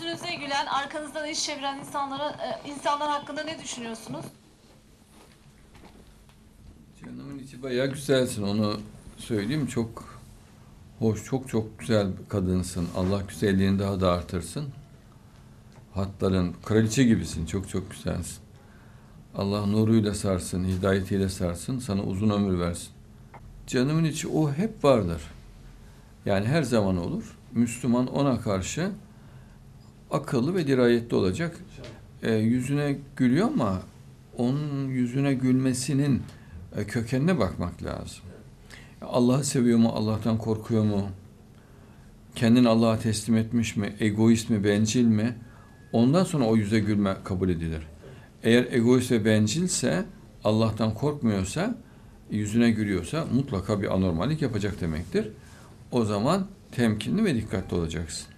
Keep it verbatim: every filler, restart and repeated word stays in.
yüzünüze gülen, arkanızdan iş çeviren insanlara, e, insanlar hakkında ne düşünüyorsunuz? Canımın içi bayağı güzelsin, onu söyleyeyim. Çok hoş, çok çok güzel bir kadınsın. Allah güzelliğini daha da artırsın. Hatların kraliçe gibisin, çok çok güzelsin. Allah nuruyla sarsın, hidayetiyle sarsın, sana uzun ömür versin. Canımın içi o hep vardır. Yani her zaman olur. Müslüman ona karşı akıllı ve dirayetli olacak. E, yüzüne gülüyor ama onun yüzüne gülmesinin e, kökenine bakmak lazım. Allah'ı seviyor mu? Allah'tan korkuyor mu? Kendini Allah'a teslim etmiş mi? Egoist mi? Bencil mi? Ondan sonra o yüze gülme kabul edilir. Eğer egoist ve bencilse, Allah'tan korkmuyorsa, yüzüne gülüyorsa mutlaka bir anormallik yapacak demektir. O zaman temkinli ve dikkatli olacaksın.